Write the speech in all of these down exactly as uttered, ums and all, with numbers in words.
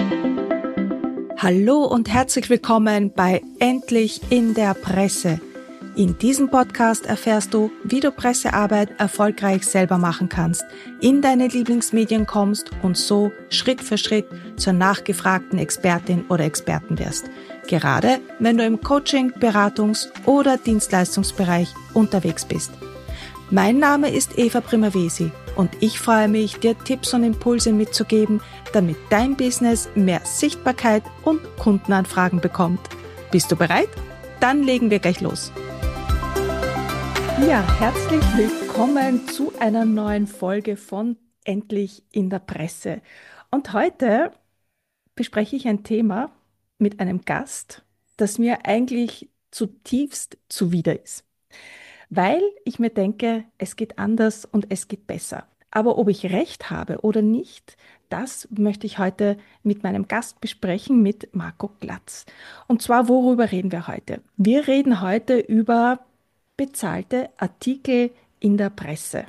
Hallo und herzlich willkommen bei Endlich in der Presse. In diesem Podcast erfährst du, wie du Pressearbeit erfolgreich selber machen kannst, in deine Lieblingsmedien kommst und so Schritt für Schritt zur nachgefragten Expertin oder Experten wirst. Gerade wenn du im Coaching-, Beratungs- oder Dienstleistungsbereich unterwegs bist. Mein Name ist Eva Primavesi und ich freue mich, dir Tipps und Impulse mitzugeben, damit dein Business mehr Sichtbarkeit und Kundenanfragen bekommt. Bist du bereit? Dann legen wir gleich los. Ja, herzlich willkommen zu einer neuen Folge von Endlich in der Presse. Und heute bespreche ich ein Thema mit einem Gast, das mir eigentlich zutiefst zuwider ist. Weil ich mir denke, es geht anders und es geht besser. Aber ob ich recht habe oder nicht, das möchte ich heute mit meinem Gast besprechen, mit Marco Glatz. Und zwar, worüber reden wir heute? Wir reden heute über bezahlte Artikel in der Presse.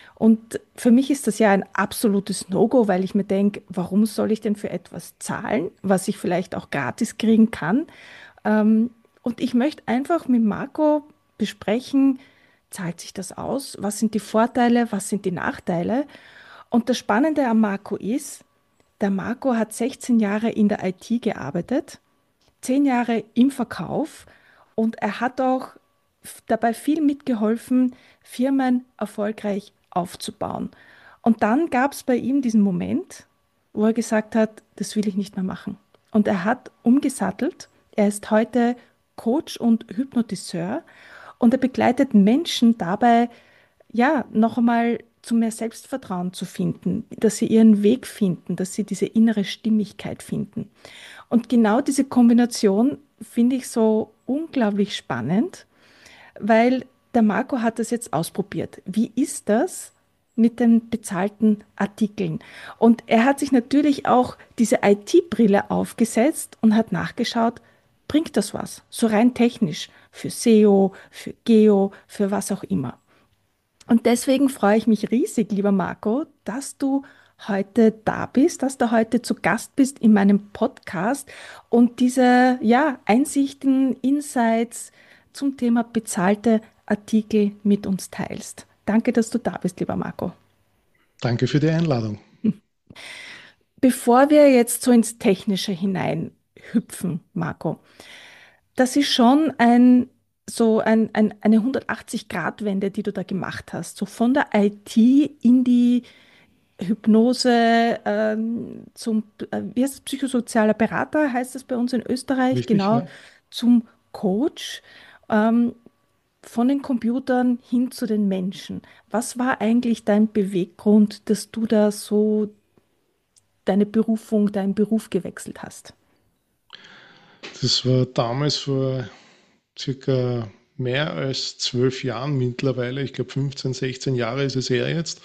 Und für mich ist das ja ein absolutes No-Go, weil ich mir denke, warum soll ich denn für etwas zahlen, was ich vielleicht auch gratis kriegen kann? Ähm, und ich möchte einfach mit Marco besprechen, zahlt sich das aus? Was sind die Vorteile? Was sind die Nachteile? Und das Spannende am Marco ist, der Marco hat sechzehn Jahre in der I T gearbeitet, zehn Jahre im Verkauf und er hat auch dabei viel mitgeholfen, Firmen erfolgreich aufzubauen. Und dann gab es bei ihm diesen Moment, wo er gesagt hat, das will ich nicht mehr machen. Und er hat umgesattelt. Er ist heute Coach und Hypnotiseur und er begleitet Menschen dabei, ja, noch einmal zu mehr Selbstvertrauen zu finden, dass sie ihren Weg finden, dass sie diese innere Stimmigkeit finden. Und genau diese Kombination finde ich so unglaublich spannend, weil der Marco hat das jetzt ausprobiert. Wie ist das mit den bezahlten Artikeln? Und er hat sich natürlich auch diese I T-Brille aufgesetzt und hat nachgeschaut, bringt das was? So rein technisch, für S E O, für Geo, für was auch immer. Und deswegen freue ich mich riesig, lieber Marco, dass du heute da bist, dass du heute zu Gast bist in meinem Podcast und diese ja, Einsichten, Insights zum Thema bezahlte Artikel mit uns teilst. Danke, dass du da bist, lieber Marco. Danke für die Einladung. Bevor wir jetzt so ins Technische hineinhüpfen, Marco, das ist schon ein, so ein, ein, eine hundertachtzig-Grad-Wende, die du da gemacht hast. So von der I T in die Hypnose ähm, zum, äh, wie heißt es, psychosozialer Berater, heißt das bei uns in Österreich, Richtig, genau, ja. zum Coach, ähm, von den Computern hin zu den Menschen. Was war eigentlich dein Beweggrund, dass du da so deine Berufung, deinen Beruf gewechselt hast? Das war damals vor circa mehr als zwölf Jahren mittlerweile, ich glaube fünfzehn, sechzehn Jahre ist es her jetzt,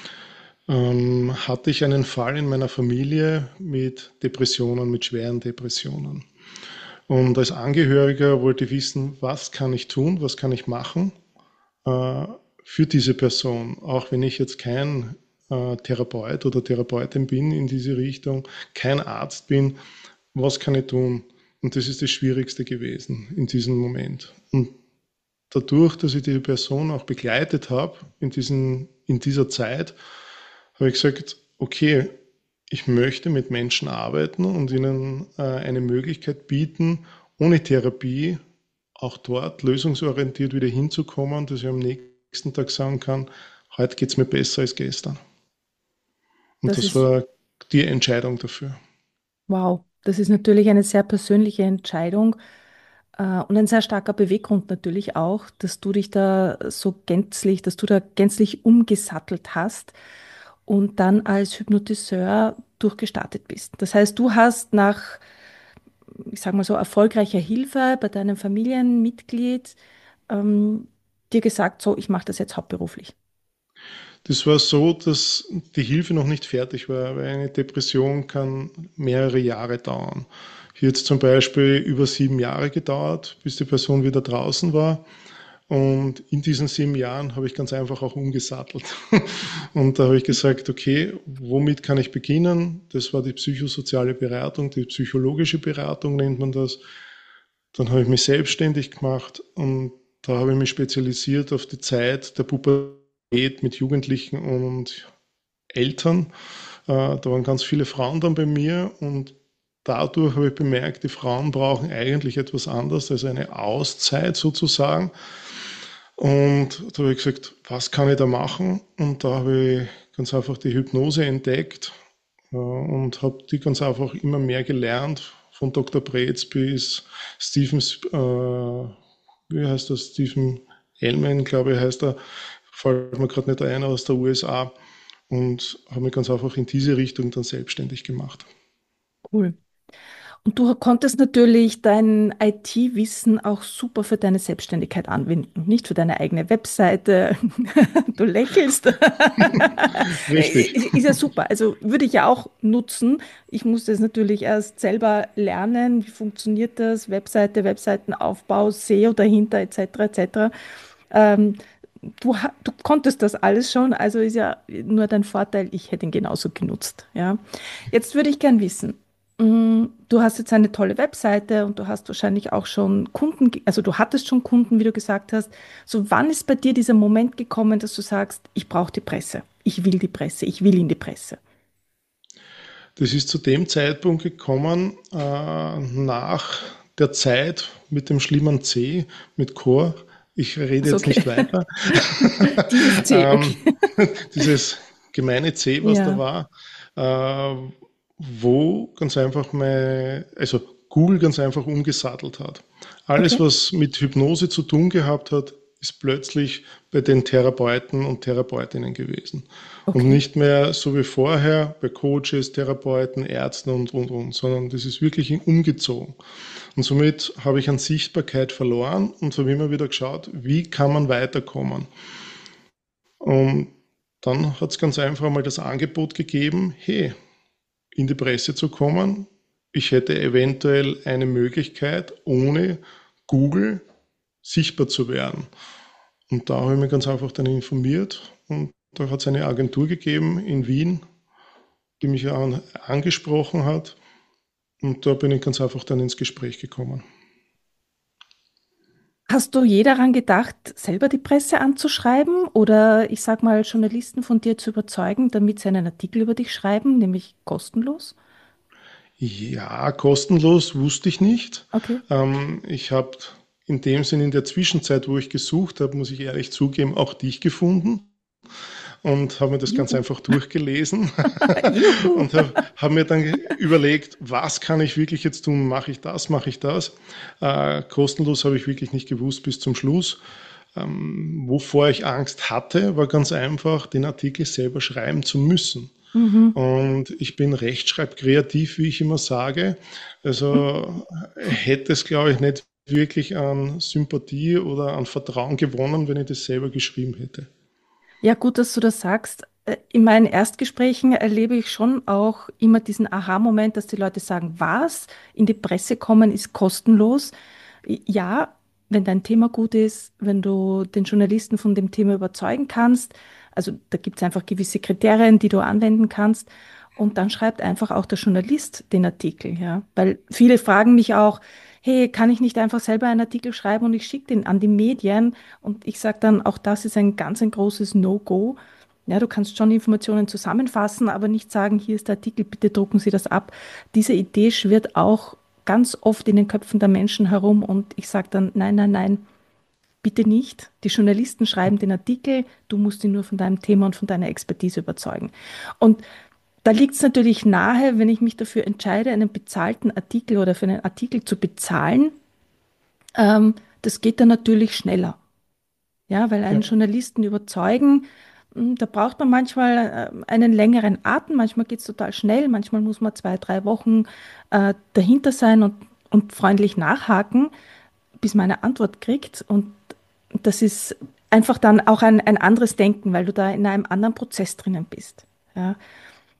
ähm, hatte ich einen Fall in meiner Familie mit Depressionen, mit schweren Depressionen. Und als Angehöriger wollte ich wissen, was kann ich tun, was kann ich machen äh, für diese Person, auch wenn ich jetzt kein äh, Therapeut oder Therapeutin bin in diese Richtung, kein Arzt bin, was kann ich tun? Und das ist das Schwierigste gewesen in diesem Moment. Und dadurch, dass ich die Person auch begleitet habe in, diesen, in dieser Zeit, habe ich gesagt, okay, ich möchte mit Menschen arbeiten und ihnen äh, eine Möglichkeit bieten, ohne Therapie auch dort lösungsorientiert wieder hinzukommen, dass ich am nächsten Tag sagen kann, heute geht es mir besser als gestern. Und Das das ist, war die Entscheidung dafür. wow, das ist natürlich eine sehr persönliche Entscheidung äh, und ein sehr starker Beweggrund natürlich auch, dass du dich da so gänzlich, dass du da gänzlich umgesattelt hast und dann als Hypnotiseur durchgestartet bist. Das heißt, du hast nach, ich sage mal so, erfolgreicher Hilfe bei deinem Familienmitglied ähm, dir gesagt, so, ich mache das jetzt hauptberuflich. Das war so, dass die Hilfe noch nicht fertig war, weil eine Depression kann mehrere Jahre dauern. Hier hat es zum Beispiel über sieben Jahre gedauert, bis die Person wieder draußen war. Und in diesen sieben Jahren habe ich ganz einfach auch umgesattelt. Und da habe ich gesagt, okay, womit kann ich beginnen? Das war die psychosoziale Beratung, die psychologische Beratung nennt man das. Dann habe ich mich selbstständig gemacht und da habe ich mich spezialisiert auf die Zeit der Pubertät mit Jugendlichen und Eltern. Äh, Da waren ganz viele Frauen dann bei mir und dadurch habe ich bemerkt, die Frauen brauchen eigentlich etwas anderes, also eine Auszeit sozusagen. Und da habe ich gesagt, was kann ich da machen? Und da habe ich ganz einfach die Hypnose entdeckt äh, und habe die ganz einfach immer mehr gelernt, von Doktor Preetz bis Stephen, äh, wie heißt das, Stephen Hellman, glaube ich, heißt er, fällt mir gerade nicht ein, aus der U S A und habe mich ganz einfach in diese Richtung dann selbstständig gemacht. Cool. Und du konntest natürlich dein I T-Wissen auch super für deine Selbstständigkeit anwenden, nicht für deine eigene Webseite. Du lächelst. Richtig. Ist ja super. Also würde ich ja auch nutzen. Ich musste es natürlich erst selber lernen. Wie funktioniert das? Webseite, Webseitenaufbau, S E O dahinter, et cetera, et cetera. Ähm, du, ha- du konntest das alles schon, also ist ja nur dein Vorteil, ich hätte ihn genauso genutzt. Ja. Jetzt würde ich gern wissen, mm, du hast jetzt eine tolle Webseite und du hast wahrscheinlich auch schon Kunden, ge- also du hattest schon Kunden, wie du gesagt hast. So, wann ist bei dir dieser Moment gekommen, dass du sagst, ich brauche die Presse, ich will die Presse, ich will in die Presse? Das ist zu dem Zeitpunkt gekommen, äh, nach der Zeit mit dem schlimmen C, mit Chor. Ich rede Also jetzt okay, nicht weiter. dieses C, ähm, okay. Dieses gemeine C, was da Ja, war, äh, wo ganz einfach mein, also Google ganz einfach umgesattelt hat. Alles, okay, was mit Hypnose zu tun gehabt hat, ist plötzlich bei den Therapeuten und Therapeutinnen gewesen. Und okay. nicht mehr so wie vorher bei Coaches, Therapeuten, Ärzten und, und, und, sondern das ist wirklich umgezogen. Und somit habe ich an Sichtbarkeit verloren und habe immer wieder geschaut, wie kann man weiterkommen. Und dann hat es ganz einfach mal das Angebot gegeben, hey, in die Presse zu kommen. Ich hätte eventuell eine Möglichkeit, ohne Google sichtbar zu werden. Und da habe ich mich ganz einfach dann informiert und da hat es eine Agentur gegeben in Wien, die mich an, angesprochen hat und da bin ich ganz einfach dann ins Gespräch gekommen. Hast du je daran gedacht, selber die Presse anzuschreiben oder ich sag mal, Journalisten von dir zu überzeugen, damit sie einen Artikel über dich schreiben, nämlich kostenlos? Ja, kostenlos wusste ich nicht. Okay. Ähm, ich habe in dem Sinn in der Zwischenzeit, wo ich gesucht habe, muss ich ehrlich zugeben, auch dich gefunden und habe mir das ganz Juhu. einfach durchgelesen Juhu. und habe hab mir dann überlegt, was kann ich wirklich jetzt tun? Mache ich das, mache ich das? Äh, kostenlos habe ich wirklich nicht gewusst bis zum Schluss. Ähm, wovor ich Angst hatte, war ganz einfach, den Artikel selber schreiben zu müssen. Mhm. Und ich bin rechtschreibkreativ, wie ich immer sage. Also hätte es, glaube ich, nicht wirklich an Sympathie oder an Vertrauen gewonnen, wenn ich das selber geschrieben hätte. Ja, gut, dass du das sagst. Äh, In meinen Erstgesprächen erlebe ich schon auch immer diesen Aha-Moment, dass die Leute sagen, was? In die Presse kommen ist kostenlos. Ja, wenn dein Thema gut ist, wenn du den Journalisten von dem Thema überzeugen kannst, also da gibt es einfach gewisse Kriterien, die du anwenden kannst. Und dann schreibt einfach auch der Journalist den Artikel, ja. Weil viele fragen mich auch, hey, kann ich nicht einfach selber einen Artikel schreiben und ich schicke den an die Medien? Und ich sage dann, auch das ist ein ganz ein großes No-Go. Ja, du kannst schon Informationen zusammenfassen, aber nicht sagen, hier ist der Artikel, bitte drucken Sie das ab. Diese Idee schwirrt auch ganz oft in den Köpfen der Menschen herum und ich sage dann, nein, nein, nein, bitte nicht. Die Journalisten schreiben den Artikel, du musst ihn nur von deinem Thema und von deiner Expertise überzeugen. Und da liegt es natürlich nahe, wenn ich mich dafür entscheide, einen bezahlten Artikel oder für einen Artikel zu bezahlen, ähm, das geht dann natürlich schneller. Ja, weil einen Ja. Journalisten überzeugen, hm, da braucht man manchmal äh, einen längeren Atem, manchmal geht es total schnell, manchmal muss man zwei, drei Wochen äh, dahinter sein und, und freundlich nachhaken, bis man eine Antwort kriegt. Und das ist einfach dann auch ein, ein anderes Denken, weil du da in einem anderen Prozess drinnen bist. Ja.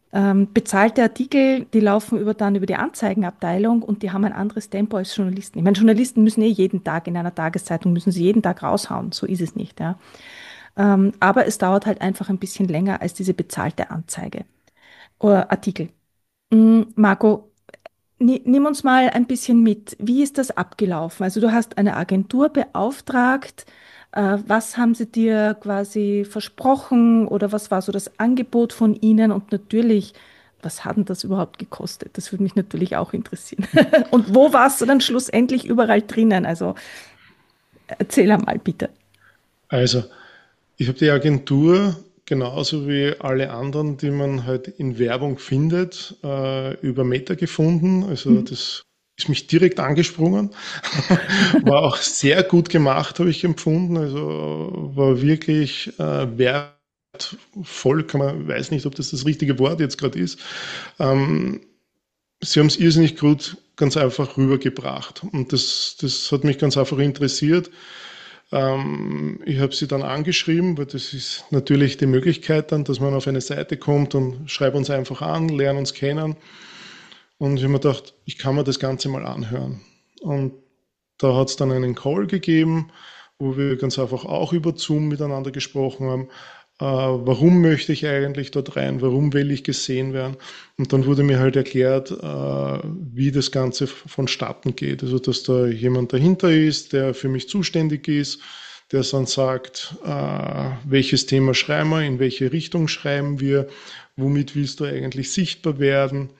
Ähm, bezahlte Artikel, die laufen über, dann über die Anzeigenabteilung und die haben ein anderes Tempo als Journalisten. Ich meine, Journalisten müssen eh jeden Tag in einer Tageszeitung, müssen sie jeden Tag raushauen. So ist es nicht, ja. Ähm, aber es dauert halt einfach ein bisschen länger als diese bezahlte Anzeige oder Artikel. Mm, Marco, ni- nimm uns mal ein bisschen mit. Wie ist das abgelaufen? Also du hast eine Agentur beauftragt. Äh, was haben sie dir quasi versprochen oder was war so das Angebot von ihnen? Und natürlich, was hat denn das überhaupt gekostet? Das würde mich natürlich auch interessieren. Und wo warst du dann schlussendlich überall drinnen? Also erzähl einmal bitte. Also, ich habe die Agentur genauso wie alle anderen, die man halt in Werbung findet, äh, über Meta gefunden. Also Mhm. das ist mich direkt angesprungen. War auch sehr gut gemacht, habe ich empfunden. Also war wirklich äh, wertvoll, kann man, weiß nicht, ob das das richtige Wort jetzt gerade ist. Ähm, Sie haben es irrsinnig gut ganz einfach rübergebracht. Und das, das hat mich ganz einfach interessiert. Ähm, ich habe sie dann angeschrieben, weil das ist natürlich die Möglichkeit dann, dass man auf eine Seite kommt und schreibt uns einfach an, lernen uns kennen. Und ich habe mir gedacht, ich kann mir das Ganze mal anhören. Und da hat es dann einen Call gegeben, wo wir ganz einfach auch über Zoom miteinander gesprochen haben. Äh, warum möchte ich eigentlich dort rein? Warum will ich gesehen werden? Und dann wurde mir halt erklärt, äh, wie das Ganze vonstatten geht. Also, dass da jemand dahinter ist, der für mich zuständig ist, der dann sagt, äh, welches Thema schreiben wir, in welche Richtung schreiben wir, womit willst du eigentlich sichtbar werden?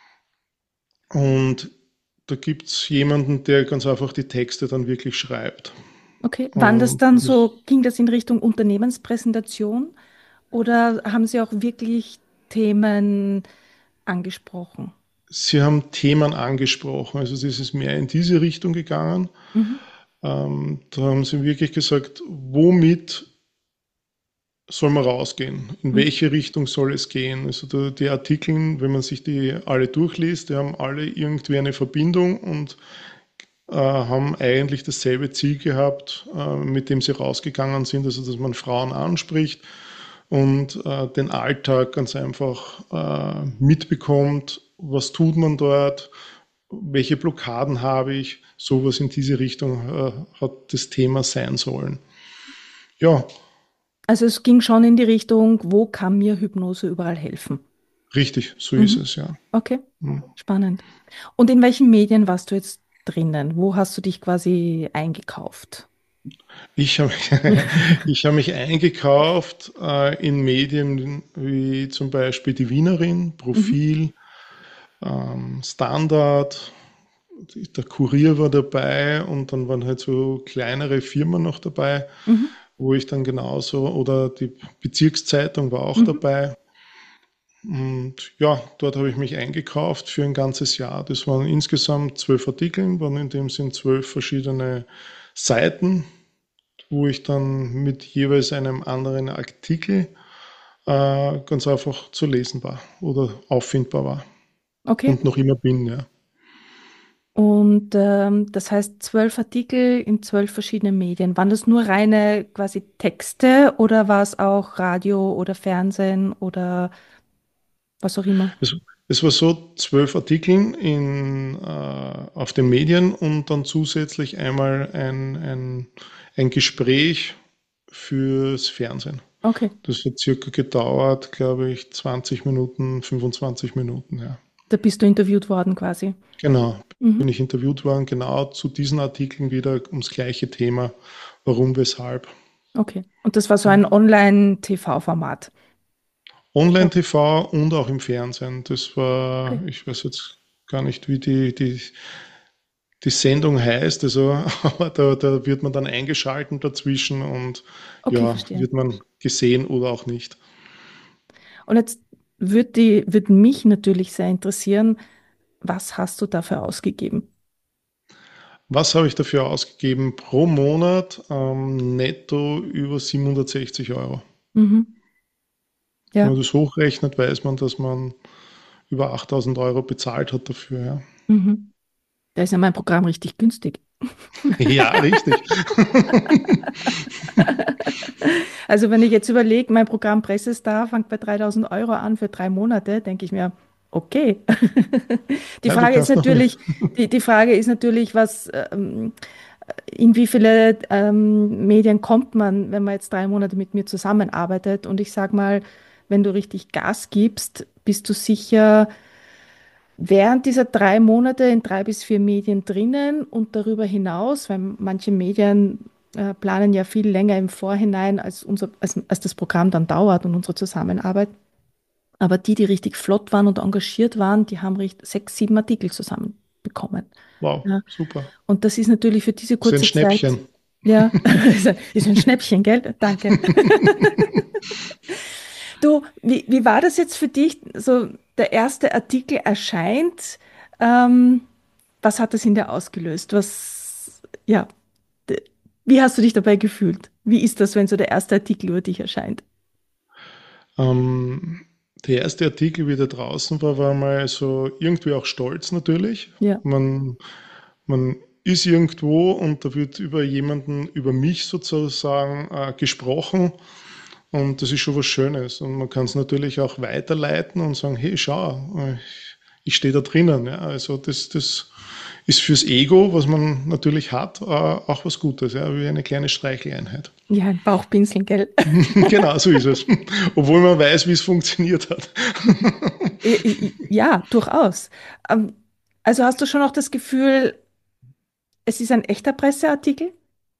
Und da gibt es jemanden, der ganz einfach die Texte dann wirklich schreibt. Okay, waren das Und dann das, so, ging das in Richtung Unternehmenspräsentation oder haben Sie auch wirklich Themen angesprochen? Sie haben Themen angesprochen, also das ist mehr in diese Richtung gegangen. Mhm. Ähm, da haben Sie wirklich gesagt, womit soll man rausgehen? In Mhm. welche Richtung soll es gehen? Also da, die Artikel, wenn man sich die alle durchliest, die haben alle irgendwie eine Verbindung und äh, haben eigentlich dasselbe Ziel gehabt, äh, mit dem sie rausgegangen sind, also dass man Frauen anspricht und äh, den Alltag ganz einfach äh, mitbekommt, was tut man dort, welche Blockaden habe ich, sowas in diese Richtung äh, hat das Thema sein sollen. Ja, Also es ging schon in die Richtung, wo kann mir Hypnose überall helfen? richtig, so ist Mhm. es, ja. Okay, Hm. spannend. Und in welchen Medien warst du jetzt drinnen? Wo hast du dich quasi eingekauft? Ich habe ich hab mich eingekauft äh, in Medien wie zum Beispiel die Wienerin, Mhm. Profil, ähm, Standard, der Kurier war dabei und dann waren halt so kleinere Firmen noch dabei, Mhm. wo ich dann genauso, oder die Bezirkszeitung war auch Mhm. dabei. Und ja, dort habe ich mich eingekauft für ein ganzes Jahr. Das waren insgesamt zwölf Artikel, waren in dem Sinn zwölf verschiedene Seiten, wo ich dann mit jeweils einem anderen Artikel äh, ganz einfach zu lesen war oder auffindbar war Okay. und noch immer bin, ja. Und ähm, das heißt zwölf Artikel in zwölf verschiedenen Medien. Waren das nur reine quasi Texte oder war es auch Radio oder Fernsehen oder was auch immer? Es, es war so, zwölf Artikel in, äh, auf den Medien und dann zusätzlich einmal ein, ein, ein Gespräch fürs Fernsehen. Okay. Das hat circa gedauert, glaube ich, zwanzig Minuten, fünfundzwanzig Minuten, ja. Da bist du interviewt worden quasi. Genau, bin Mhm. ich interviewt worden, genau zu diesen Artikeln wieder ums gleiche Thema. Warum, weshalb. Okay. Und das war so ein Online-T V-Format. Online-T V und auch im Fernsehen. Das war, Okay. ich weiß jetzt gar nicht, wie die, die, die Sendung heißt. Also, aber da, da wird man dann eingeschalten dazwischen und Okay, ja, verstehe. wird man gesehen oder auch nicht. Und jetzt würde die, würde mich natürlich sehr interessieren, was hast du dafür ausgegeben? Was habe ich dafür ausgegeben? Pro Monat ähm, netto über siebenhundertsechzig Euro. Mhm. Wenn Ja. man das hochrechnet, weiß man, dass man über achttausend Euro bezahlt hat dafür. Ja. Mhm. Da ist ja mein Programm richtig günstig. Ja, richtig. Also wenn ich jetzt überlege, mein Programm Pressestar fängt bei dreitausend Euro an für drei Monate, denke ich mir, okay. Die Ja, du Frage ist kannst noch mit. natürlich, die, die Frage ist natürlich, was, ähm, in wie viele ähm, Medien kommt man, wenn man jetzt drei Monate mit mir zusammenarbeitet? Und ich sage mal, wenn du richtig Gas gibst, bist du sicher während dieser drei Monate in drei bis vier Medien drinnen und darüber hinaus, weil manche Medien äh, planen ja viel länger im Vorhinein, als, unser, als, als das Programm dann dauert und unsere Zusammenarbeit. Aber die, die richtig flott waren und engagiert waren, die haben richtig sechs, sieben Artikel zusammenbekommen. Wow, Ja. super. Und das ist natürlich für diese Das ist ein kurze Zeit, Schnäppchen. ja, ist ein, ist ein Schnäppchen, gell? Danke. Du, wie, wie war das jetzt für dich? So, der erste Artikel erscheint. Ähm, was hat das in dir ausgelöst? Was, ja, d- wie hast du dich dabei gefühlt? Wie ist das, wenn so der erste Artikel über dich erscheint? Ähm, Der erste Artikel, wie der draußen war, war mal so irgendwie auch stolz natürlich. Ja. Man, man ist irgendwo und da wird über jemanden, über mich sozusagen äh, gesprochen und das ist schon was Schönes. Und man kann es natürlich auch weiterleiten und sagen, hey, schau, äh, ich stehe da drinnen. Ja. Also das, das ist fürs Ego, was man natürlich hat, äh, auch was Gutes, ja, wie eine kleine Streicheleinheit. Ja, ein Bauchpinseln, gell? Genau, so ist es. Obwohl man weiß, wie es funktioniert hat. I- i- Ja, durchaus. Ähm, also hast du schon auch das Gefühl, es ist ein echter Presseartikel?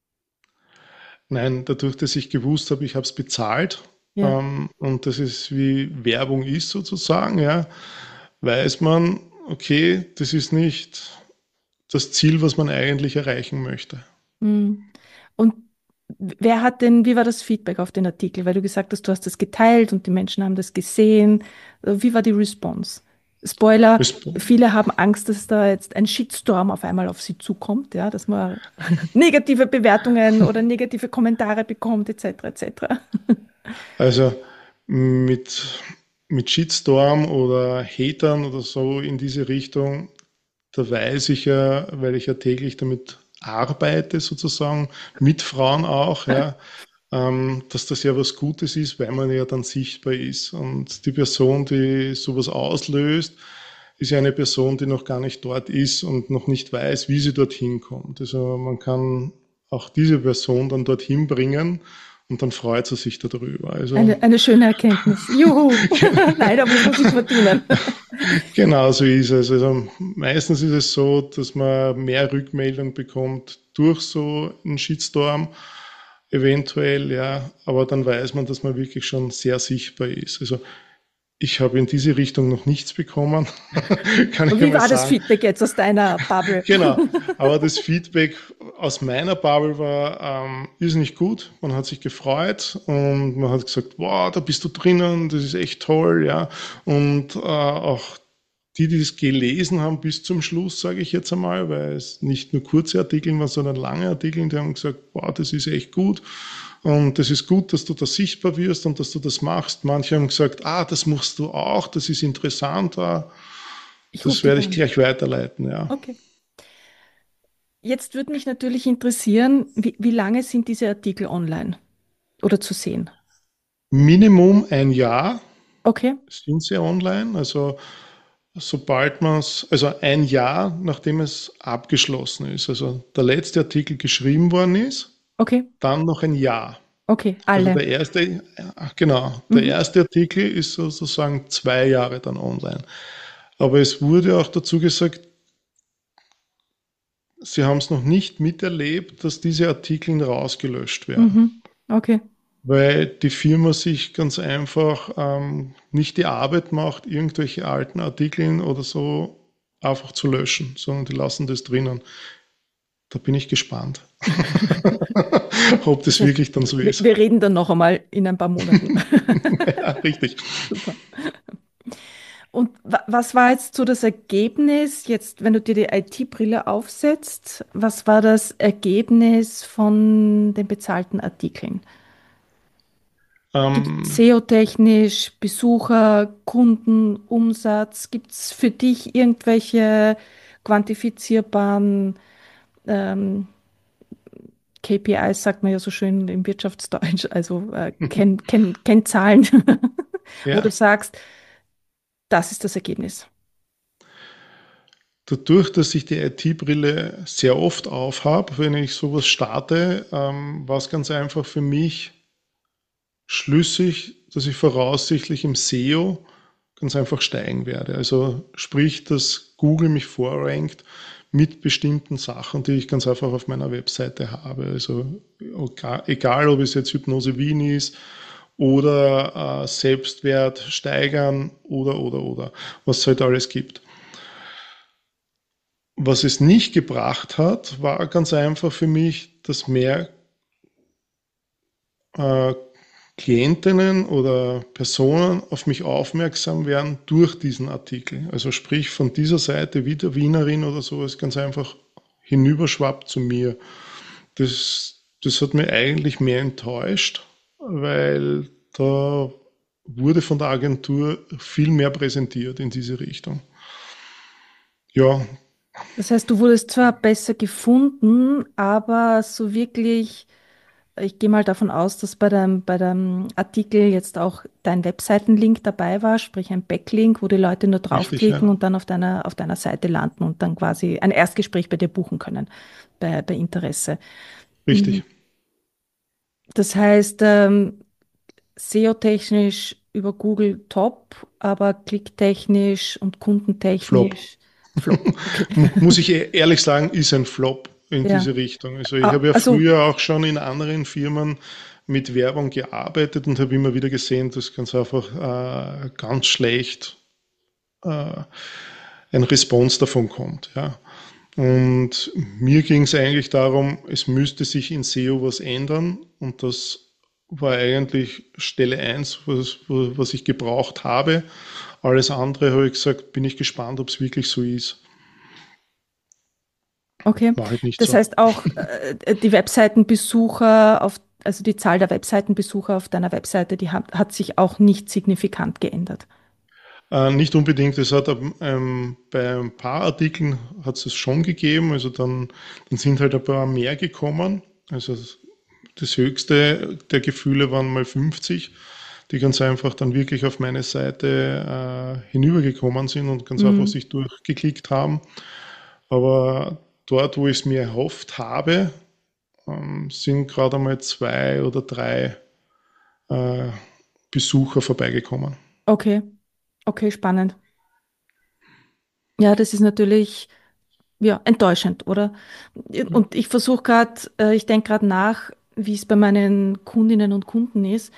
Nein, dadurch, dass ich gewusst habe, ich habe es bezahlt, Ja. ähm, und das ist wie Werbung ist sozusagen, ja, weiß man, okay, das ist nicht das Ziel, was man eigentlich erreichen möchte. Hm. Und wer hat denn, wie war das Feedback auf den Artikel? Weil du gesagt hast, du hast das geteilt und die Menschen haben das gesehen. Äh, Wie war die Response? Spoiler, Das, viele haben Angst, dass da jetzt ein Shitstorm auf einmal auf sie zukommt, ja, dass man negative Bewertungen oder negative Kommentare bekommt, et cetera, et cetera. also mit, mit Shitstorm oder Hatern oder so in diese Richtung, da weiß ich ja, weil ich ja täglich damit arbeite, sozusagen, mit Frauen auch, ja, ähm, dass das ja was Gutes ist, weil man ja dann sichtbar ist. Und die Person, die sowas auslöst, ist ja eine Person, die noch gar nicht dort ist und noch nicht weiß, wie sie dorthin kommt. Also man kann auch diese Person dann dorthin bringen und dann freut sie sich darüber. Also Eine, eine schöne Erkenntnis. Juhu! Leider muss man sich verdienen. genau so ist es. Also meistens ist es so, dass man mehr Rückmeldung bekommt durch so einen Shitstorm, eventuell, ja, aber dann weiß man, dass man wirklich schon sehr sichtbar ist. Also ich habe in diese Richtung noch nichts bekommen, kann ich Und wie einmal war das sagen. Feedback jetzt aus deiner Bubble? Genau, aber das Feedback aus meiner Bubble war ähm, irrsinnig gut. Man hat sich gefreut und man hat gesagt, wow, da bist du drinnen, das ist echt toll, ja. Und äh, auch die, die es gelesen haben bis zum Schluss, sage ich jetzt einmal, weil es nicht nur kurze Artikel waren, sondern lange Artikel, die haben gesagt, wow, das ist echt gut. Und es ist gut, dass du da sichtbar wirst und dass du das machst. Manche haben gesagt, ah, das machst du auch, das ist interessant. Ah, Ich rufe das dich werde ich an. gleich weiterleiten, ja. Okay. Jetzt würde mich natürlich interessieren, wie, wie lange sind diese Artikel online oder zu sehen? Minimum ein Jahr Okay, sind sie online. Also sobald man es, also ein Jahr, nachdem es abgeschlossen ist, also der letzte Artikel geschrieben worden ist, okay, dann noch ein Jahr. okay, Also alle. der erste, ach, genau, der Mhm. erste Artikel ist sozusagen zwei Jahre dann online. Aber es wurde auch dazu gesagt, sie haben es noch nicht miterlebt, dass diese Artikel rausgelöscht werden. Mhm. Okay. Weil die Firma sich ganz einfach ähm, nicht die Arbeit macht, irgendwelche alten Artikel oder so einfach zu löschen, sondern die lassen das drinnen. Da bin ich gespannt, ob Das das heißt, wirklich dann so wir, ist. wir reden dann noch einmal in ein paar Monaten. Ja, richtig. Super. Und wa was war jetzt so das Ergebnis, jetzt, wenn du dir die I T-Brille aufsetzt, was war das Ergebnis von den bezahlten Artikeln? Gibt Ähm, S E O-technisch, Besucher, Kunden, Umsatz? Gibt es für dich irgendwelche quantifizierbaren ähm, K P Is sagt man ja so schön im Wirtschaftsdeutsch, also äh, Kenn, Kenn, Kennzahlen, wo du Ja, sagst, das ist das Ergebnis. dadurch, dass ich die I T-Brille sehr oft aufhab, wenn ich sowas starte, ähm, war es ganz einfach für mich schlüssig, dass ich voraussichtlich im S E O ganz einfach steigen werde. Also sprich, dass Google mich vorrankt mit bestimmten Sachen, die ich ganz einfach auf meiner Webseite habe. Also egal, egal ob es jetzt Hypnose Wien ist oder äh, Selbstwert steigern oder, oder, oder, was es halt alles gibt. Was es nicht gebracht hat, war ganz einfach für mich, dass mehr äh, Klientinnen oder Personen auf mich aufmerksam werden durch diesen Artikel. Also sprich von dieser Seite wie der Wienerin oder sowas ganz einfach hinüberschwappt zu mir. Das, das hat mich eigentlich mehr enttäuscht, weil da wurde von der Agentur viel mehr präsentiert in diese Richtung. Ja, Das heißt, du wurdest zwar besser gefunden, aber so wirklich, ich gehe mal davon aus, dass bei deinem, bei deinem Artikel jetzt auch dein Webseitenlink dabei war, sprich ein Backlink, wo die Leute nur richtig, draufklicken ja. und dann auf deiner, auf deiner Seite landen und dann quasi ein Erstgespräch bei dir buchen können, bei, bei Interesse. Mhm. Richtig. Das heißt, ähm, S E O-technisch über Google top, aber klicktechnisch und Flop. kundentechnisch Flop. Okay. Muss ich e- ehrlich sagen, ist ein Flop in Ja. diese Richtung. Also ich Ah, habe ja also, früher auch schon in anderen Firmen mit Werbung gearbeitet und habe immer wieder gesehen, dass ganz einfach äh, ganz schlecht äh, ein Response davon kommt. Ja. Und mir ging es eigentlich darum, es müsste sich in S E O was ändern und das war eigentlich Stelle eins, was, was ich gebraucht habe. Alles andere habe ich gesagt, bin ich gespannt, ob es wirklich so ist. okay. War halt nicht Das so. heißt auch, äh, die Webseitenbesucher auf, also die Zahl der Webseitenbesucher auf deiner Webseite, die hat, hat sich auch nicht signifikant geändert. Äh, nicht unbedingt, es hat ähm, bei ein paar Artikeln hat es schon gegeben, also dann, dann sind halt ein paar mehr gekommen. Also das höchste der Gefühle waren mal fünfzig, die ganz einfach dann wirklich auf meine Seite äh, hinübergekommen sind und ganz einfach Mhm. sich durchgeklickt haben. Aber dort, wo ich es mir erhofft habe, ähm, sind gerade einmal zwei oder drei äh, Besucher vorbeigekommen. Okay, okay, spannend. Ja, das ist natürlich, ja, enttäuschend, oder? Ja. Und ich versuche gerade, äh, ich denke gerade nach, wie es bei meinen Kundinnen und Kunden ist.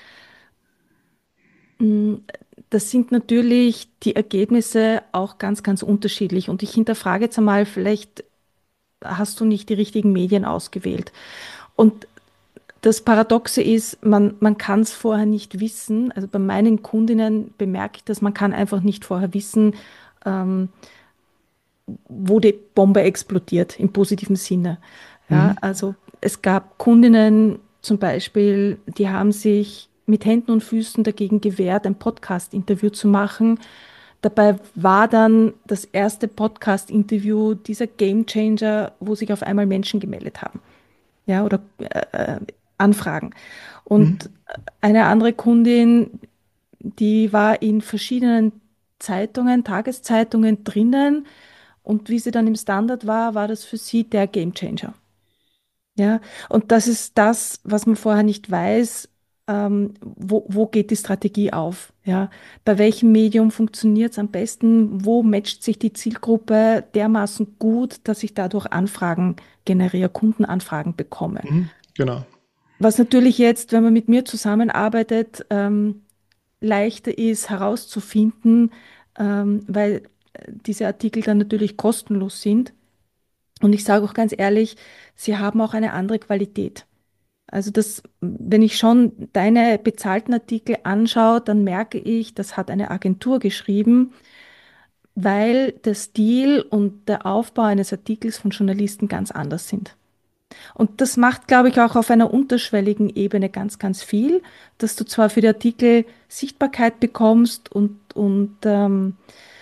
Mm, Das sind natürlich die Ergebnisse auch ganz, ganz unterschiedlich. Und ich hinterfrage jetzt einmal, vielleicht hast du nicht die richtigen Medien ausgewählt. Und das Paradoxe ist, man, man kann es vorher nicht wissen. Also bei meinen Kundinnen bemerke ich das, man kann einfach nicht vorher wissen, ähm, wo die Bombe explodiert, im positiven Sinne. Ja, Mhm. also es gab Kundinnen zum Beispiel, die haben sich mit Händen und Füßen dagegen gewehrt, ein Podcast-Interview zu machen. Dabei war dann das erste Podcast-Interview dieser Gamechanger, wo sich auf einmal Menschen gemeldet haben, ja, oder äh, äh, Anfragen. Und Mhm. eine andere Kundin, die war in verschiedenen Zeitungen, Tageszeitungen drinnen, und wie sie dann im Standard war, war das für sie der Gamechanger. Ja, und das ist das, was man vorher nicht weiß. Ähm, wo, wo geht die Strategie auf? Ja, bei welchem Medium funktioniert es am besten? Wo matcht sich die Zielgruppe dermaßen gut, dass ich dadurch Anfragen generiere, Kundenanfragen bekomme? Mhm. Genau. Was natürlich jetzt, wenn man mit mir zusammenarbeitet, ähm, leichter ist herauszufinden, ähm, weil äh, diese Artikel dann natürlich kostenlos sind. Und ich sage auch ganz ehrlich, sie haben auch eine andere Qualität. Also das, wenn ich schon deine bezahlten Artikel anschaue, dann merke ich, das hat eine Agentur geschrieben, weil der Stil und der Aufbau eines Artikels von Journalisten ganz anders sind. Und das macht, glaube ich, auch auf einer unterschwelligen Ebene ganz, ganz viel, dass du zwar für die Artikel Sichtbarkeit bekommst und, und ähm,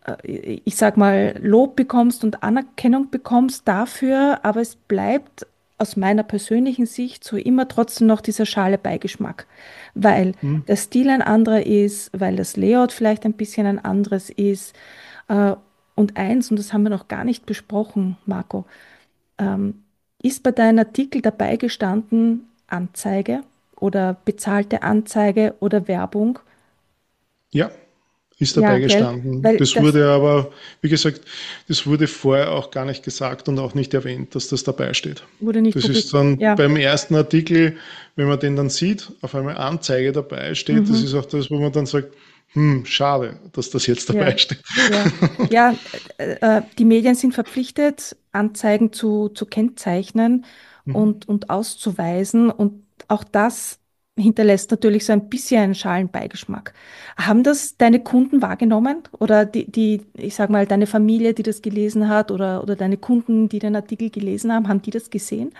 äh, ich sag mal, Lob bekommst und Anerkennung bekommst dafür, aber es bleibt aus meiner persönlichen Sicht so immer trotzdem noch dieser schale Beigeschmack, weil Hm. der Stil ein anderer ist, weil das Layout vielleicht ein bisschen ein anderes ist. Äh, und eins, und das haben wir noch gar nicht besprochen, Marco, ähm, ist bei deinem Artikel dabei gestanden Anzeige oder bezahlte Anzeige oder Werbung? Ja, ist Ja, dabei gell? gestanden. Weil Das das wurde aber, wie gesagt, das wurde vorher auch gar nicht gesagt und auch nicht erwähnt, dass das dabei steht. wurde nicht Das ist publik. dann Ja. beim ersten Artikel, wenn man den dann sieht, auf einmal Anzeige dabei steht. Das Mhm. ist auch das, wo man dann sagt, hm, schade, dass das jetzt dabei Ja, steht. ja, ja, äh, äh, die Medien sind verpflichtet, Anzeigen zu, zu kennzeichnen Mhm. und, und auszuweisen. Und auch das hinterlässt natürlich so ein bisschen einen schalen Beigeschmack. Haben das deine Kunden wahrgenommen? Oder die, die, ich sag mal, deine Familie, die das gelesen hat, oder, oder deine Kunden, die den Artikel gelesen haben, haben die das gesehen?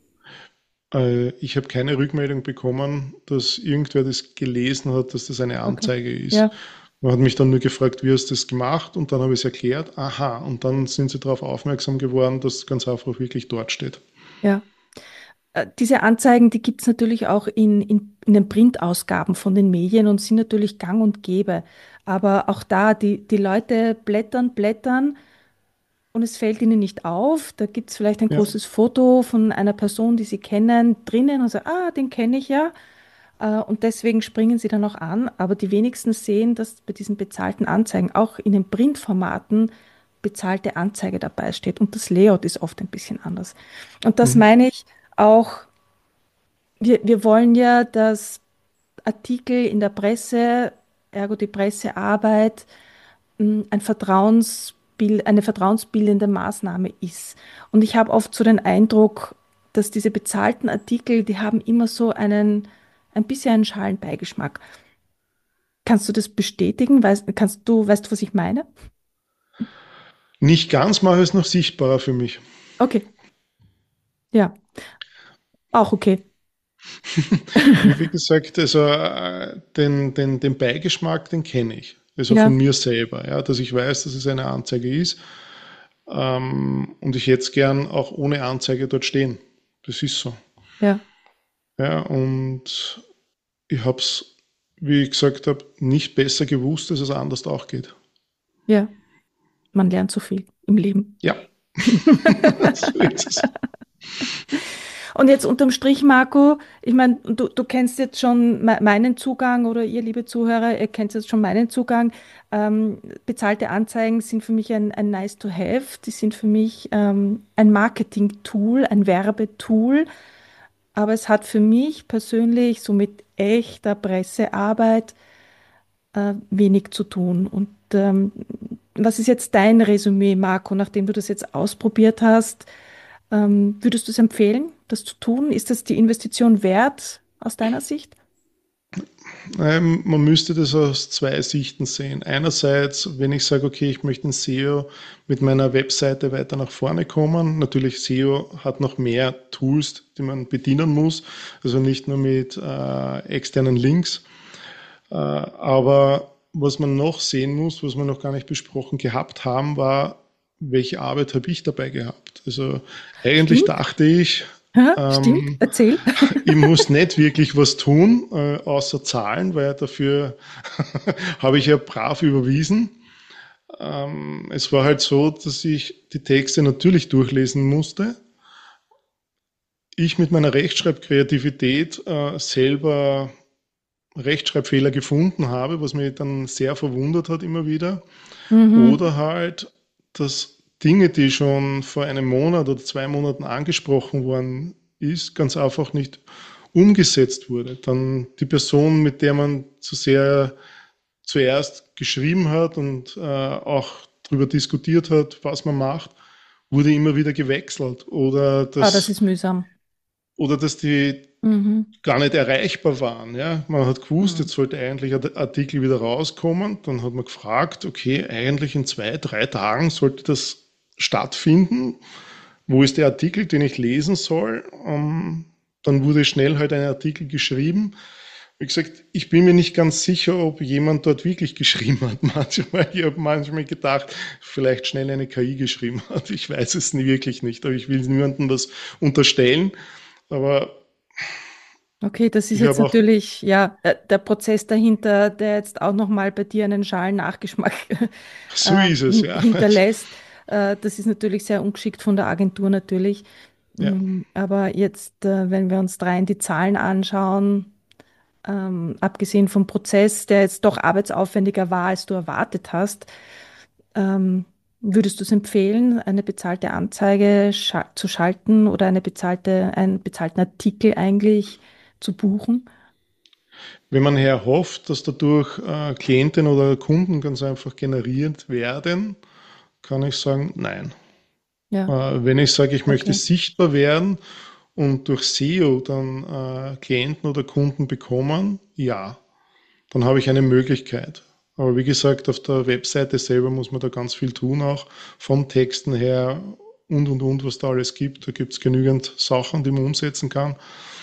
Äh, Ich habe keine Rückmeldung bekommen, dass irgendwer das gelesen hat, dass das eine Okay. Anzeige ist. Ja, Man hat mich dann nur gefragt, wie hast du das gemacht? Und dann habe ich es erklärt. Aha, und dann sind sie darauf aufmerksam geworden, dass ganz einfach wirklich dort steht. ja. Äh, Diese Anzeigen, die gibt es natürlich auch in, in, in den Printausgaben von den Medien und sind natürlich gang und gäbe. Aber auch da, die, die Leute blättern, blättern und es fällt ihnen nicht auf. Da gibt es vielleicht ein Ja. großes Foto von einer Person, die sie kennen, drinnen und sagen, ah, den kenne ich ja. Äh, Und deswegen springen sie dann auch an. Aber die wenigsten sehen, dass bei diesen bezahlten Anzeigen, auch in den Printformaten, bezahlte Anzeige dabei steht. Und das Layout ist oft ein bisschen anders. Und das Mhm. meine ich auch. Wir, wir wollen ja, dass Artikel in der Presse, ergo die Pressearbeit, mh, ein Vertrauensbild, eine vertrauensbildende Maßnahme ist. Und ich habe oft so den Eindruck, dass diese bezahlten Artikel, die haben immer so einen, ein bisschen einen schalen Beigeschmack. Kannst du das bestätigen? Weißt, kannst du, weißt du, was ich meine? Nicht ganz, mache es noch sichtbarer für mich. Okay, ja, auch okay. Wie, wie gesagt, also äh, den, den, den Beigeschmack, den kenne ich. Also von Ja, mir selber, ja, dass ich weiß, dass es eine Anzeige ist. Ähm, und ich jetzt gern auch ohne Anzeige dort stehen. Das ist so. ja, Ja, und ich habe es, wie ich gesagt habe, nicht besser gewusst, dass es anders auch geht. ja. Man lernt so viel im Leben. Ja, so ist es. Und jetzt unterm Strich, Marco, ich meine, du, du kennst jetzt schon me- meinen Zugang oder ihr, liebe Zuhörer, ihr kennt jetzt schon meinen Zugang. Ähm, bezahlte Anzeigen sind für mich ein, ein nice to have. Die sind für mich ähm, ein Marketing-Tool, ein Werbetool. Aber es hat für mich persönlich so mit echter Pressearbeit äh, wenig zu tun. Und ähm, was ist jetzt dein Resümee, Marco, nachdem du das jetzt ausprobiert hast? Ähm, würdest du es empfehlen, das zu tun? Ist das die Investition wert aus deiner Sicht? Ähm, man müsste das aus zwei Sichten sehen. Einerseits, wenn ich sage, okay, ich möchte in S E O mit meiner Webseite weiter nach vorne kommen. Natürlich, S E O hat noch mehr Tools, die man bedienen muss. Also nicht nur mit äh, externen Links. Äh, aber was man noch sehen muss, was wir noch gar nicht besprochen gehabt haben, war, welche Arbeit habe ich dabei gehabt? Also eigentlich Stimmt? dachte ich, Ja, stimmt. ähm, Erzähl. ich muss nicht wirklich was tun, äh, außer zahlen, weil dafür habe ich ja brav überwiesen. Ähm, es war halt so, dass ich die Texte natürlich durchlesen musste. Ich mit meiner Rechtschreibkreativität äh, selber Rechtschreibfehler gefunden habe, was mich dann sehr verwundert hat immer wieder. Mhm. Oder halt, dass Dinge, die schon vor einem Monat oder zwei Monaten angesprochen worden ist, ganz einfach nicht umgesetzt wurde. Dann die Person, mit der man zu sehr zuerst geschrieben hat und äh, auch darüber diskutiert hat, was man macht, wurde immer wieder gewechselt. Oder Ah, das dass, ist mühsam. oder dass die Mhm. gar nicht erreichbar waren. Ja? Man hat gewusst, Mhm. jetzt sollte eigentlich ein Artikel wieder rauskommen. Dann hat man gefragt, okay, eigentlich in zwei, drei Tagen sollte das stattfinden. Wo ist der Artikel, den ich lesen soll? Ähm, dann wurde schnell halt ein Artikel geschrieben. Wie gesagt, ich bin mir nicht ganz sicher, ob jemand dort wirklich geschrieben hat. Manchmal, ich habe manchmal gedacht, vielleicht schnell eine K I geschrieben hat. Ich weiß es nie, wirklich nicht, aber ich will niemandem was unterstellen. Aber Okay, das ist ich jetzt habe auch, natürlich, ja, äh, der Prozess dahinter, der jetzt auch nochmal bei dir einen schalen Nachgeschmack so äh, ist es, hin, ja. hinterlässt. Äh, das ist natürlich sehr ungeschickt von der Agentur natürlich. Ja. Mm, Aber jetzt, äh, wenn wir uns rein die Zahlen anschauen, ähm, abgesehen vom Prozess, der jetzt doch arbeitsaufwendiger war, als du erwartet hast, ähm, würdest du es empfehlen, eine bezahlte Anzeige scha zu schalten oder eine bezahlte, einen bezahlten Artikel eigentlich zu buchen? Wenn man her hofft, dass dadurch äh, Klienten oder Kunden ganz einfach generiert werden, kann ich sagen, nein. Äh, Ja, wenn ich sage, ich möchte okay. sichtbar werden und durch S E O dann äh, Klienten oder Kunden bekommen, ja, dann habe ich eine Möglichkeit. Aber wie gesagt, auf der Webseite selber muss man da ganz viel tun, auch vom Texten her und und und, was da alles gibt. Da gibt es genügend Sachen, die man umsetzen kann.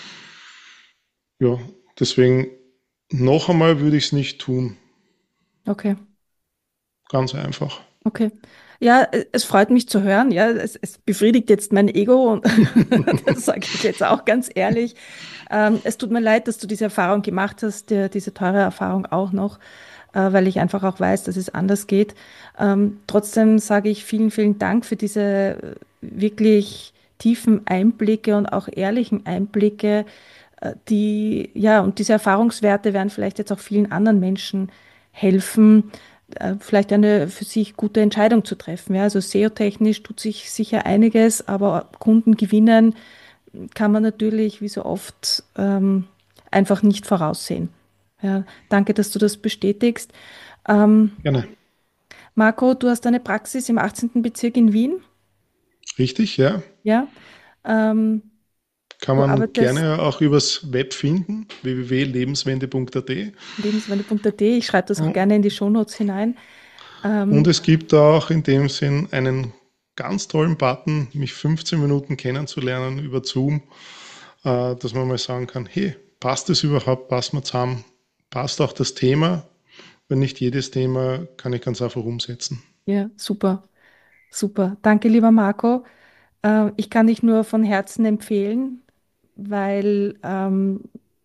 Ja, deswegen noch einmal würde ich es nicht tun. Okay, Ganz einfach. okay. Ja, e- es freut mich zu hören. Ja, es, es befriedigt jetzt mein Ego und das sage ich jetzt auch ganz ehrlich. Ähm, es tut mir leid, dass du diese Erfahrung gemacht hast, dir diese teure Erfahrung auch noch, äh, weil ich einfach auch weiß, dass es anders geht. Ähm, trotzdem sage ich vielen, vielen Dank für diese äh, wirklich tiefen Einblicke und auch ehrlichen Einblicke, äh, die, ja, und diese Erfahrungswerte werden vielleicht jetzt auch vielen anderen Menschen helfen, äh, vielleicht eine für sich gute Entscheidung zu treffen. Ja, also S E O-technisch tut sich sicher einiges, aber Kunden gewinnen kann man natürlich, wie so oft, ähm, einfach nicht voraussehen. Ja, danke, dass du das bestätigst. Ähm, Gerne. Marco, du hast eine Praxis im achtzehnten Bezirk in Wien, Richtig, ja. ja? Ähm, Kann du man arbeitest gerne auch übers Web finden, w w w punkt lebenswende punkt a t. lebenswende punkt a t. Ich schreibe das auch gerne in die Shownotes hinein. Und Ähm, es gibt auch in dem Sinn einen ganz tollen Button, mich fünfzehn Minuten kennenzulernen über Zoom, äh, dass man mal sagen kann, hey, passt es überhaupt, passen wir zusammen, passt auch das Thema? Wenn nicht jedes Thema, kann ich ganz einfach umsetzen. ja, super, super. Danke, lieber Marco. Äh, ich kann dich nur von Herzen empfehlen, weil ähm,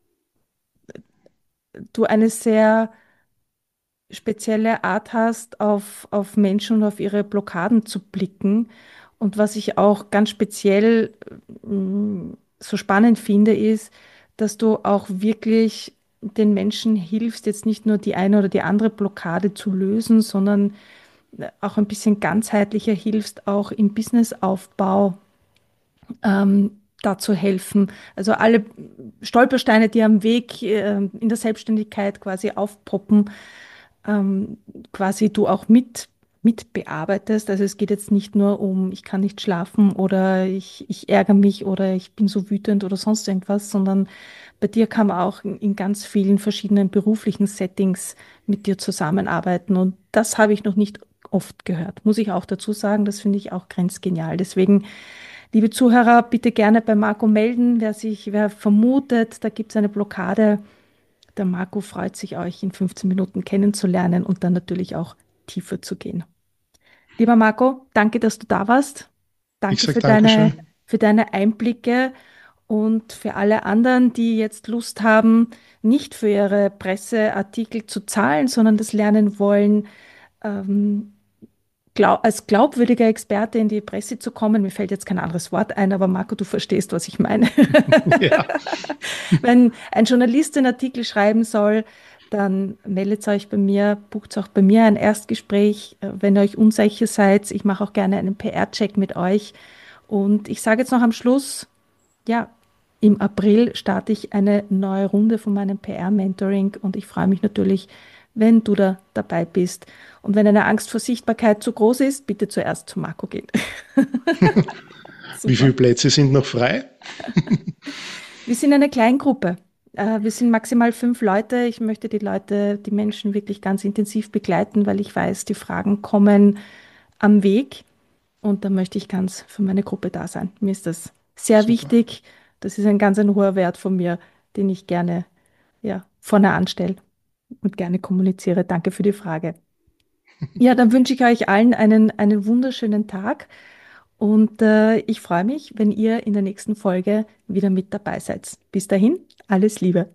du eine sehr spezielle Art hast, auf, auf Menschen und auf ihre Blockaden zu blicken. Und was ich auch ganz speziell mm, so spannend finde, ist, dass du auch wirklich den Menschen hilfst, jetzt nicht nur die eine oder die andere Blockade zu lösen, sondern äh, auch ein bisschen ganzheitlicher hilfst, auch im Businessaufbau ähm, dazu helfen. Also alle Stolpersteine, die am Weg äh, in der Selbstständigkeit quasi aufpoppen, ähm, quasi du auch mit, mit bearbeitest. Also es geht jetzt nicht nur um, ich kann nicht schlafen oder ich, ich ärgere mich oder ich bin so wütend oder sonst irgendwas, sondern bei dir kann man auch in, in ganz vielen verschiedenen beruflichen Settings mit dir zusammenarbeiten. Und das habe ich noch nicht oft gehört, muss ich auch dazu sagen. Das finde ich auch grenzgenial. Deswegen, liebe Zuhörer, bitte gerne bei Marco melden, wer sich, wer vermutet, da gibt es eine Blockade. Der Marco freut sich, euch in fünfzehn Minuten kennenzulernen und dann natürlich auch tiefer zu gehen. Lieber Marco, danke, dass du da warst. Ich Danke sage für deine, Dankeschön. für deine Einblicke und für alle anderen, die jetzt Lust haben, nicht für ihre Presseartikel zu zahlen, sondern das lernen wollen, ähm, glaub, als glaubwürdiger Experte in die Presse zu kommen. Mir fällt jetzt kein anderes Wort ein, aber Marco, du verstehst, was ich meine. Ja, Wenn ein Journalist einen Artikel schreiben soll, dann meldet euch bei mir, bucht auch bei mir ein Erstgespräch, äh, wenn ihr euch unsicher seid. Ich mache auch gerne einen P R-Check mit euch. Und ich sage jetzt noch am Schluss, ja, im April starte ich eine neue Runde von meinem P R-Mentoring und ich freue mich natürlich, wenn du da dabei bist. Und wenn deine Angst vor Sichtbarkeit zu groß ist, bitte zuerst zu Marco gehen. wie Super. viele Plätze sind noch frei? Wir sind eine Kleingruppe. Äh, Wir sind maximal fünf Leute. Ich möchte die Leute, die Menschen wirklich ganz intensiv begleiten, weil ich weiß, die Fragen kommen am Weg und da möchte ich ganz für meine Gruppe da sein. Mir ist das sehr Super. wichtig. Das ist ein ganz ein hoher Wert von mir, den ich gerne, ja, vorne anstelle und gerne kommuniziere. Danke für die Frage. Ja, dann wünsche ich euch allen einen, einen wunderschönen Tag und äh, ich freue mich, wenn ihr in der nächsten Folge wieder mit dabei seid. Bis dahin, alles Liebe.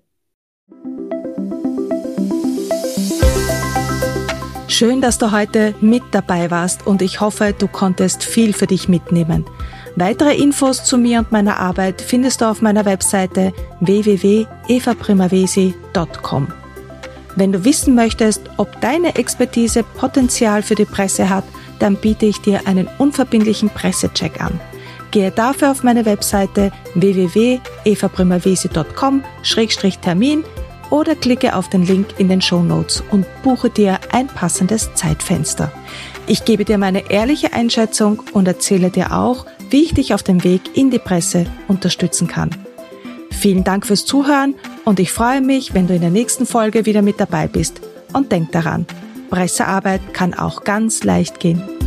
Schön, dass du heute mit dabei warst und ich hoffe, du konntest viel für dich mitnehmen. Weitere Infos zu mir und meiner Arbeit findest du auf meiner Webseite w w w punkt eva primavesi punkt com. Wenn du wissen möchtest, ob deine Expertise Potenzial für die Presse hat, dann biete ich dir einen unverbindlichen Pressecheck an. Gehe dafür auf meine Webseite w w w punkt eva primavesi punkt com Schrägstrich Termin oder klicke auf den Link in den Shownotes und buche dir ein passendes Zeitfenster. Ich gebe dir meine ehrliche Einschätzung und erzähle dir auch, wie ich dich auf dem Weg in die Presse unterstützen kann. Vielen Dank fürs Zuhören und ich freue mich, wenn du in der nächsten Folge wieder mit dabei bist. Und denk daran, Pressearbeit kann auch ganz leicht gehen.